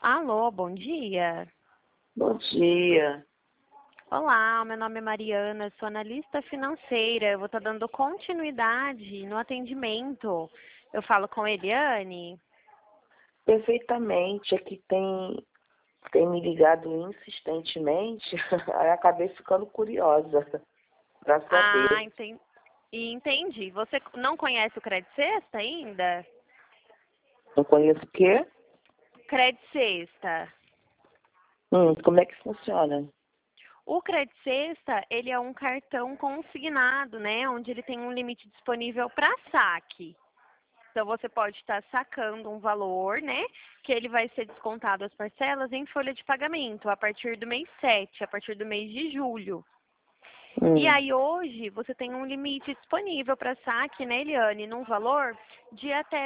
Alô, bom dia. Bom dia. Olá, meu nome é Mariana, sou analista financeira. Eu vou estar dando continuidade no atendimento. Eu falo com Eliane. Perfeitamente. Aqui tem me ligado insistentemente, aí acabei ficando curiosa para Ah, saber. entendi. Você não conhece o Credit Sexta ainda? Não conheço o quê? Credit Sexta. Como é que funciona? O Credit Sexta, ele é um cartão consignado, né? Onde ele tem um limite disponível para saque. Então, você pode estar sacando um valor, né? Que ele vai ser descontado as parcelas em folha de pagamento a partir do mês 7, a partir do mês de julho. E Hum, aí, hoje, você tem um limite disponível para saque, né, Eliane, num valor de até R$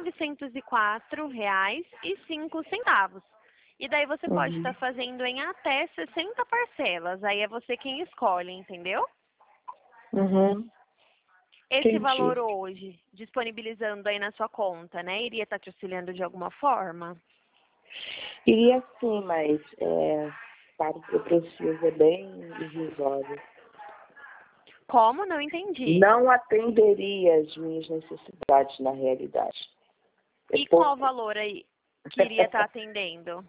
1.904,05. E daí você pode estar uhum. fazendo em até 60 parcelas. Aí é você quem escolhe, entendeu? Uhum. Esse valor Entendi. hoje, disponibilizando aí na sua conta, né, iria estar te auxiliando de alguma forma? Iria sim, mas para o que eu preciso é bem irrisório. Como? Não entendi. Não atenderia às minhas necessidades na realidade. É E qual pouco. valor aí que iria estar atendendo?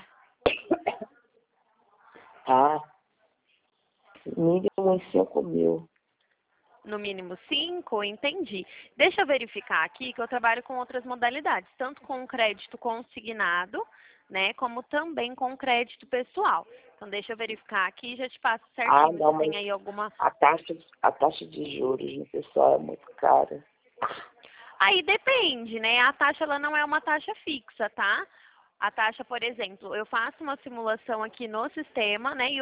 Ah, mínimo uns 5.000. No mínimo 5, entendi. Deixa eu verificar aqui que eu trabalho com outras modalidades, tanto com crédito consignado, né, como também com crédito pessoal. Então, deixa eu verificar aqui e já te passo Ah, certinho não, se mas tem aí alguma. a taxa de juros no pessoal é muito cara. Aí depende, né? A taxa ela não é uma taxa fixa, tá? A taxa, por exemplo, eu faço uma simulação aqui no sistema, né? E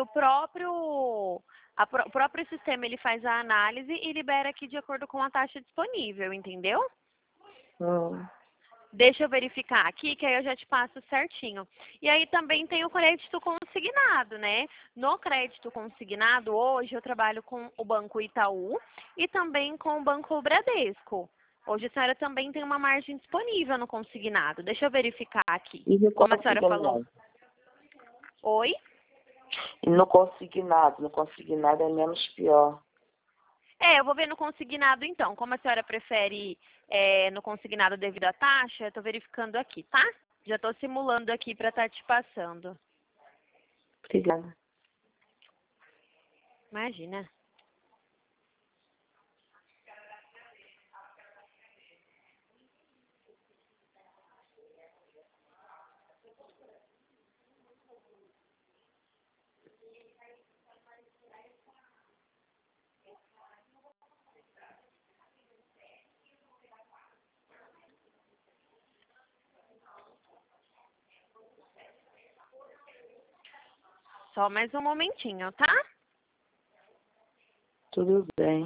o próprio sistema ele faz a análise e libera aqui de acordo com a taxa disponível, entendeu? Hum, Deixa eu verificar aqui, que aí eu já te passo certinho. E aí também tem o crédito consignado, né? No crédito consignado, hoje eu trabalho com o Banco Itaú e também com o Banco Bradesco. Hoje a senhora também tem uma margem disponível no consignado. Deixa eu verificar aqui. e no Como a senhora falou. consignado? Oi? No consignado é menos pior. Eu vou ver no consignado então. Como a senhora prefere no consignado devido à taxa, eu estou verificando aqui, tá? Já estou simulando aqui para estar te passando. Obrigada. Imagina. Só mais um momentinho, tá? Tudo bem.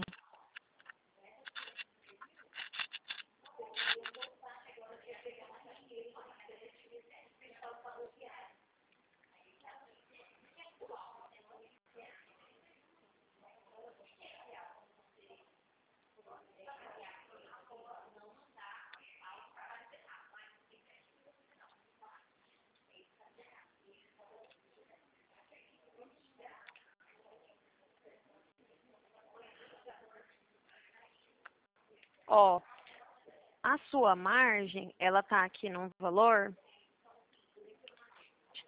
Ó, a sua margem, ela tá aqui num valor de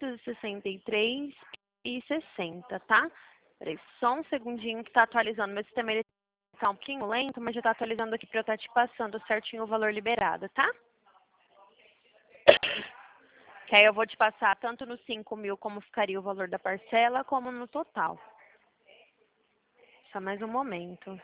363,60, tá? Peraí, só um segundinho que tá atualizando. Meu sistema ele tá um pouquinho lento, mas já tá atualizando aqui pra eu estar te passando certinho o valor liberado, tá? Que aí eu vou te passar tanto nos 5.000 como ficaria o valor da parcela, como no total. Só mais um momento.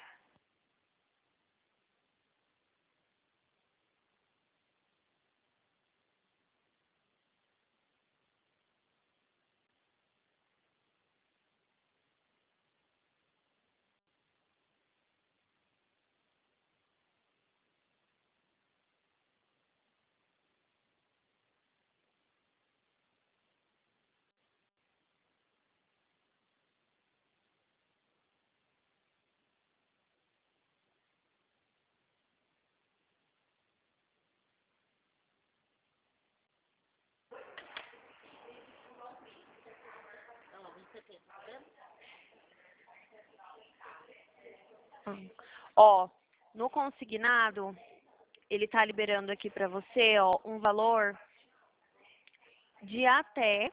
Ó, no consignado, ele tá liberando aqui para você, ó, um valor de até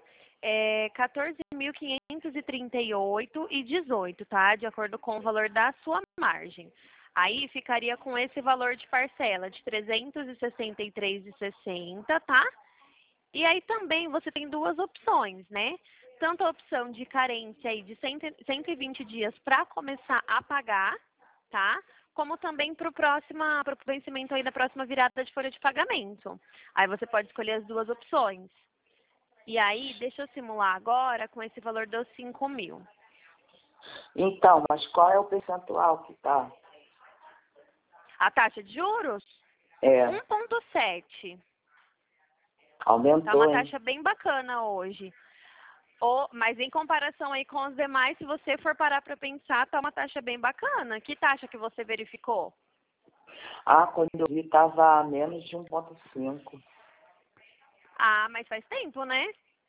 14.538,18, tá? De acordo com o valor da sua margem. Aí ficaria com esse valor de parcela de 363,60, tá? E aí também você tem duas opções, né? Tanto a opção de carência aí de 120 dias para começar a pagar, tá? Como também para o vencimento aí da próxima virada de folha de pagamento. Aí você pode escolher as duas opções. E aí, deixa eu simular agora com esse valor dos 5.000. Então, mas qual é o percentual que tá? A taxa de juros? É, 1,7. Tá aumentou, uma hein? taxa bem bacana hoje. Mas em comparação aí com os demais, se você for parar para pensar, tá uma taxa bem bacana. Que taxa que você verificou? Ah, quando eu vi tava menos de 1,5. Ah, mas faz tempo, né?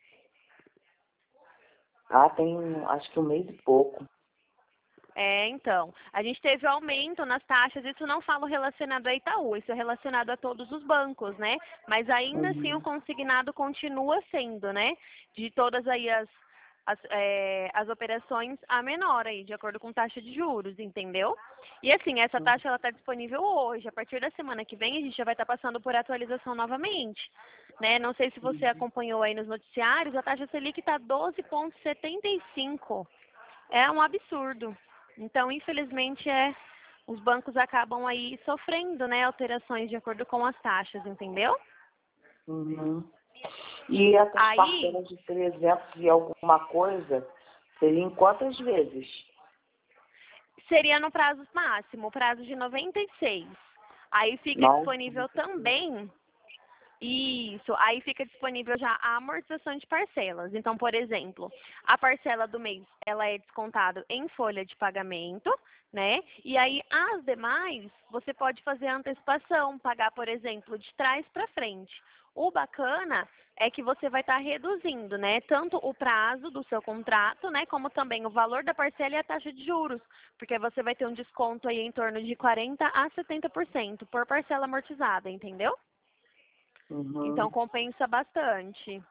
Ah, tem acho que um mês e pouco. Então, a gente teve aumento nas taxas, isso não falo relacionado a Itaú, isso é relacionado a todos os bancos, né? Mas ainda assim o Uhum. consignado continua sendo, né? De todas aí as operações a menor aí, de acordo com taxa de juros, entendeu? E assim, essa taxa ela está disponível hoje. A partir da semana que vem a gente já vai estar passando por atualização novamente, né? Não sei se você acompanhou aí nos noticiários, a taxa Selic está 12,75. É um absurdo. Então, infelizmente, os bancos acabam aí sofrendo, né, alterações de acordo com as taxas, entendeu? Uhum. E essas Aí, parcelas de 300 e alguma coisa, seriam quantas vezes? seria no prazo máximo, prazo de 96. Aí fica Não. disponível também. Isso, aí fica disponível já a amortização de parcelas. Então, por exemplo, a parcela do mês, ela é descontada em folha de pagamento, né? E aí, as demais, você pode fazer a antecipação, pagar, por exemplo, de trás para frente. O bacana é que você vai estar reduzindo, né? Tanto o prazo do seu contrato, né? Como também o valor da parcela e a taxa de juros. Porque você vai ter um desconto aí em torno de 40% a 70% por parcela amortizada, entendeu? Então, Uhum. compensa bastante.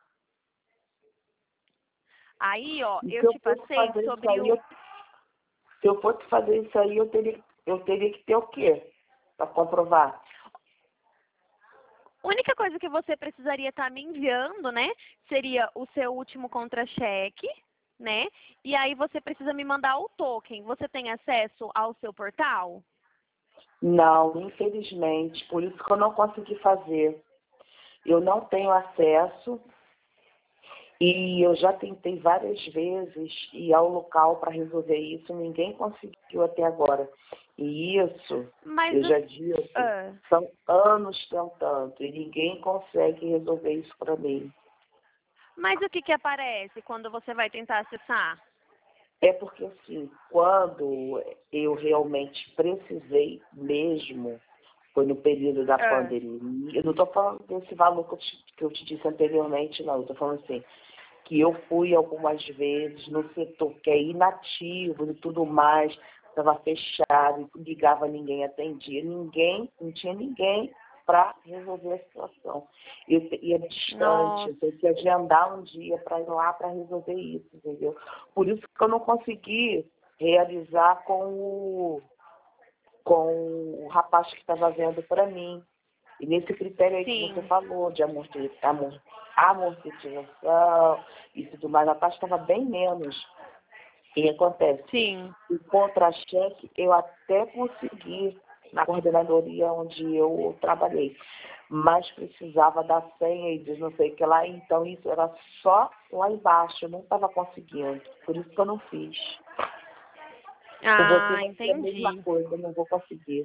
Aí, ó, E se eu eu te fosse passei fazer isso sobre aí, se eu fosse fazer isso aí, eu teria que ter o quê? Para comprovar? A única coisa que você precisaria estar me enviando, né, seria o seu último contra-cheque, né? E aí você precisa me mandar o token. Você tem acesso ao seu portal? Não, infelizmente. Por isso que eu não consegui fazer. Eu não tenho acesso e eu já tentei várias vezes ir ao local para resolver isso. Ninguém conseguiu até agora. E isso, Mas, eu já disse, ah, são anos tentando e ninguém consegue resolver isso para mim. mas o que que aparece quando você vai tentar acessar? É porque, assim, quando eu realmente precisei mesmo, foi no período da Ah, pandemia. Eu não estou falando desse valor que eu te disse anteriormente, não. Eu estou falando assim, que eu fui algumas vezes no setor que é inativo e tudo mais, estava fechado, e ligava, ninguém atendia, não tinha ninguém para resolver a situação. Eu ia distante, nossa. eu tinha que agendar um dia para ir lá para resolver isso, entendeu? Por isso que eu não consegui realizar com o rapaz que estava vendo para mim. E nesse critério aí que você Sim, falou, de amortização e tudo mais, a taxa estava bem menos. E acontece, sim. o contra-cheque eu até consegui na coordenadoria onde eu trabalhei, mas precisava da senha e de não sei o que lá, então isso era só lá embaixo, eu não estava conseguindo, por isso que eu não fiz. Com você Ah, vai ser a mesma entendi. coisa, eu não vou conseguir.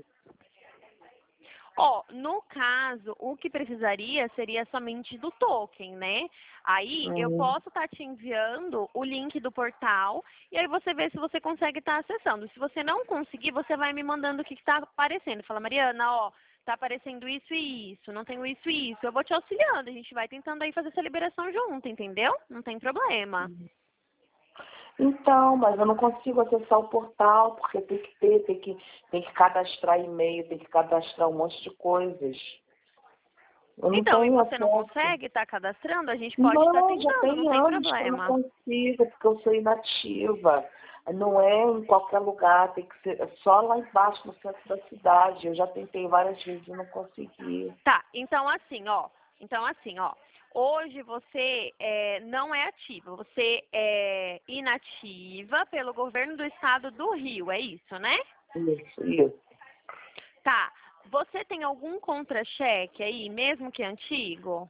Ó, no caso, o que precisaria seria somente do token, né? Aí eu Uhum. posso estar te enviando o link do portal e aí você vê se você consegue estar acessando. Se você não conseguir, você vai me mandando o que está aparecendo. Fala, Mariana, ó, tá aparecendo isso e isso, não tenho isso e isso. Eu vou te auxiliando, a gente vai tentando aí fazer essa liberação junto, entendeu? Não tem problema. Então, mas eu não consigo acessar o portal, porque tem que cadastrar e-mail, tem que cadastrar um monte de coisas. Eu não Então, e tenho você não acesso. consegue estar cadastrando? A gente pode estar Não, já tentando, não tem tem anos que eu não problema. consigo, porque eu sou inativa. Não é em qualquer lugar, tem que ser só lá embaixo, no centro da cidade. Eu já tentei várias vezes e não consegui. Tá, então assim, ó. Hoje você não é ativa, você é inativa pelo governo do estado do Rio, é isso, né? Isso. Tá. Você tem algum contra-cheque aí, mesmo que antigo?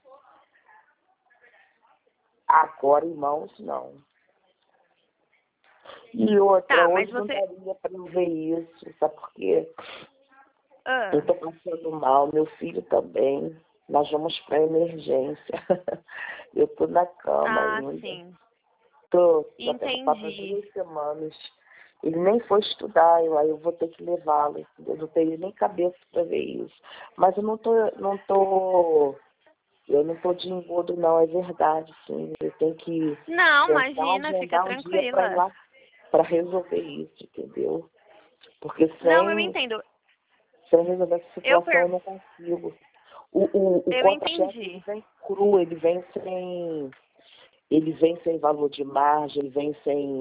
Agora, irmãos, não. E outra, Tá, mas hoje não você. daria para eu ver isso, sabe por quê? Eu Ah, estou passando mal, meu filho também. Nós vamos para emergência. Eu estou na cama ainda. sim. Já tenho para Entendi. 2 semanas. Ele nem foi estudar, aí eu vou ter que levá-lo. Eu não tenho nem cabeça para ver isso. Mas eu não tô de engodo, não, é verdade, sim. Eu tenho que Não, tentar imagina, fica agendar um dia para ir tranquila. lá para resolver isso, entendeu? Porque Não, eu entendo. sem resolver essa Eu, situação eu per... não consigo. O eu contra-cheque ele entendi. vem cru, ele vem sem valor de margem, ele vem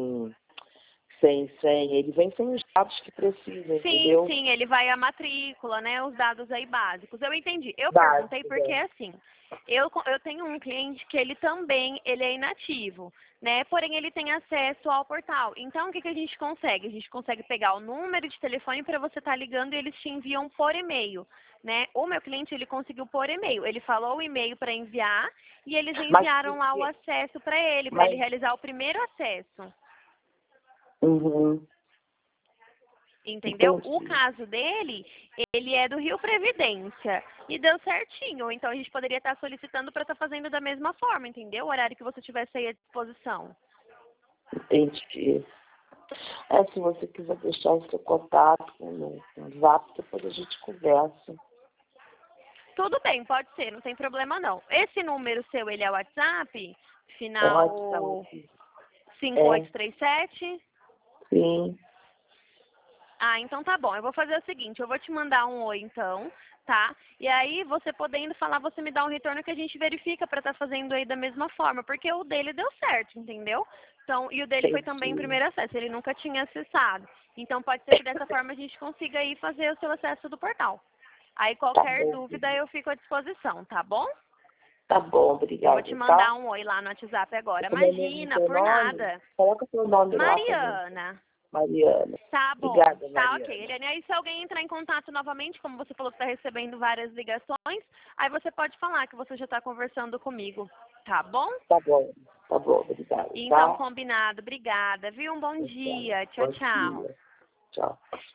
ele vem sem os dados que precisa, Sim, entendeu? sim, ele vai a matrícula, né? Os dados aí básicos. Eu entendi. Eu perguntei Básico, porque né? assim, eu tenho um cliente que ele é inativo, né? Porém ele tem acesso ao portal. Então o que a gente consegue? A gente consegue pegar o número de telefone para você estar ligando e eles te enviam por e-mail, né? O meu cliente ele conseguiu por e-mail. Ele falou o e-mail para enviar e eles Mas, enviaram lá o acesso para ele mas, realizar o primeiro acesso. uhum, Entendeu? O entendi. caso dele, ele é do Rio Previdência. E deu certinho. Então a gente poderia estar solicitando para estar fazendo da mesma forma, entendeu? O horário que você tivesse aí à disposição. Entendi. Se você quiser deixar o seu contato no Zap, depois a gente conversa. Tudo bem, pode ser, não tem problema não. Esse número seu, ele é o WhatsApp? Pode, tá. Final É, 5837? sim. Ah, então tá bom. Eu vou fazer o seguinte, eu vou te mandar um oi então, tá? E aí você podendo falar, você me dá um retorno que a gente verifica para estar fazendo aí da mesma forma, porque o dele deu certo, entendeu? Então, e o dele foi também em Entendi. primeiro acesso, ele nunca tinha acessado. Então pode ser que dessa forma a gente consiga aí fazer o seu acesso do portal. Aí Tá qualquer bom, dúvida filho. eu fico à disposição, tá bom? Tá bom, Eu vou te obrigada, tá? mandar um oi lá no WhatsApp agora. Como é mesmo Imagina, seu por nome? nada. Coloca seu nome lá pra mim. Mariana. Mariana. Tá bom, Obrigada, tá ok. Mariana. Eliane, aí se alguém entrar em contato novamente, como você falou que está recebendo várias ligações, aí você pode falar que você já está conversando comigo, tá bom? Tá bom, obrigada, Então, tá? combinado. Obrigada, viu? Um bom Então, dia. Tchau, bom tchau. dia. Tchau.